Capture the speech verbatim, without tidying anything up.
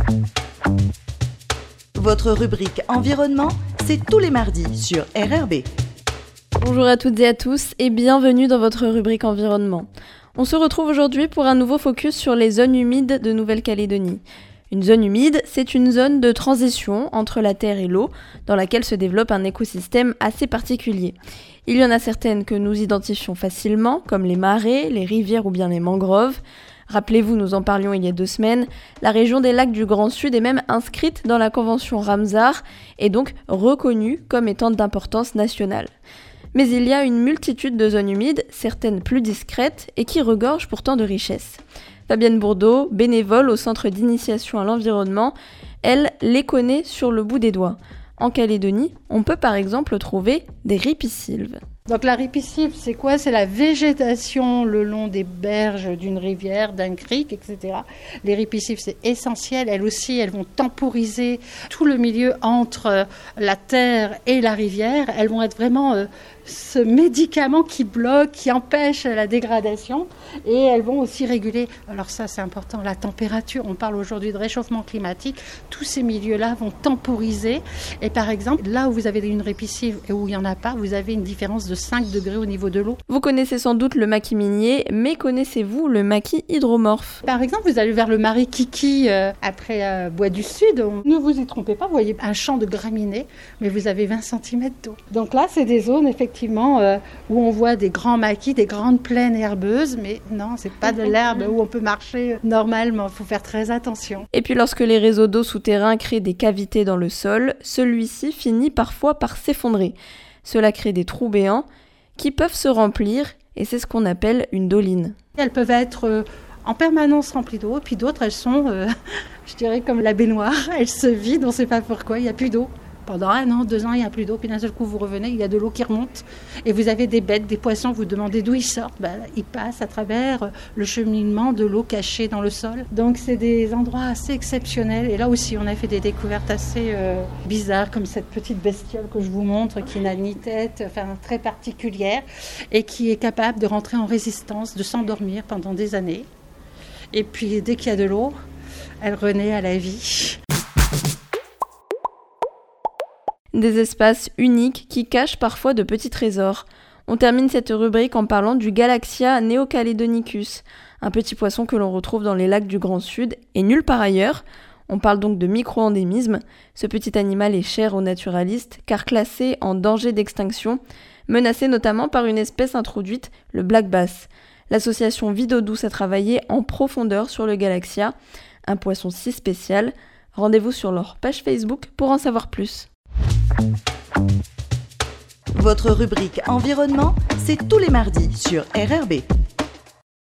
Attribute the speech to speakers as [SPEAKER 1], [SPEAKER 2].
[SPEAKER 1] Votre rubrique environnement, c'est tous les mardis sur R R B.
[SPEAKER 2] Bonjour à toutes et à tous et bienvenue dans votre rubrique environnement. On se retrouve aujourd'hui pour un nouveau focus sur les zones humides de Nouvelle-Calédonie. Une zone humide, c'est une zone de transition entre la terre et l'eau, dans laquelle se développe un écosystème assez particulier. Il y en a certaines que nous identifions facilement, comme les marais, les rivières ou bien les mangroves. Rappelez-vous, nous en parlions il y a deux semaines, la région des lacs du Grand Sud est même inscrite dans la convention Ramsar et donc reconnue comme étant d'importance nationale. Mais il y a une multitude de zones humides, certaines plus discrètes et qui regorgent pourtant de richesses. Fabienne Bourdeau, bénévole au Centre d'initiation à l'environnement, elle les connaît sur le bout des doigts. En Calédonie, on peut par exemple trouver des ripisylves.
[SPEAKER 3] Donc la ripisylve, c'est quoi ? C'est la végétation le long des berges d'une rivière, d'un creek, et cetera. Les ripisylves, c'est essentiel. Elles aussi, elles vont temporiser tout le milieu entre la terre et la rivière. Elles vont être vraiment euh, ce médicament qui bloque, qui empêche la dégradation. Et elles vont aussi réguler, alors ça c'est important, la température. On parle aujourd'hui de réchauffement climatique. Tous ces milieux-là vont temporiser. Et par exemple, là où vous avez une ripisylve et où il n'y en a pas, vous avez une différence de cinq degrés au niveau de l'eau.
[SPEAKER 2] Vous connaissez sans doute le maquis minier, mais connaissez-vous le maquis hydromorphe ?
[SPEAKER 3] Par exemple, vous allez vers le marais Kiki, euh, après euh, Bois du Sud. On... Ne vous y trompez pas, vous voyez un champ de graminées, mais vous avez vingt centimètres d'eau. Donc là, c'est des zones effectivement euh, où on voit des grands maquis, des grandes plaines herbeuses, mais non, c'est pas de l'herbe où on peut marcher normalement. Il faut faire très attention.
[SPEAKER 2] Et puis lorsque les réseaux d'eau souterrains créent des cavités dans le sol, celui-ci finit parfois par s'effondrer. Cela crée des trous béants qui peuvent se remplir et c'est ce qu'on appelle une doline.
[SPEAKER 3] Elles peuvent être euh, en permanence remplies d'eau, et puis d'autres, elles sont, euh, je dirais, comme la baignoire. Elles se vident, on ne sait pas pourquoi, il n'y a plus d'eau. Pendant un an, deux ans, il n'y a plus d'eau, puis d'un seul coup, vous revenez, il y a de l'eau qui remonte. Et vous avez des bêtes, des poissons, vous demandez d'où ils sortent. Ben, ils passent à travers le cheminement de l'eau cachée dans le sol. Donc, c'est des endroits assez exceptionnels. Et là aussi, on a fait des découvertes assez euh, bizarres, comme cette petite bestiole que je vous montre, qui n'a ni tête, enfin, très particulière, et qui est capable de rentrer en résistance, de s'endormir pendant des années. Et puis, dès qu'il y a de l'eau, elle renaît à la vie.
[SPEAKER 2] Des espaces uniques qui cachent parfois de petits trésors. On termine cette rubrique en parlant du Galaxia neocaledonicus, un petit poisson que l'on retrouve dans les lacs du Grand Sud et nulle part ailleurs. On parle donc de micro-endémisme. Ce petit animal est cher aux naturalistes car classé en danger d'extinction, menacé notamment par une espèce introduite, le black bass. L'association Vie d'eau douce a travaillé en profondeur sur le Galaxia, un poisson si spécial. Rendez-vous sur leur page Facebook pour en savoir plus.
[SPEAKER 1] Votre rubrique environnement, c'est tous les mardis sur R R B.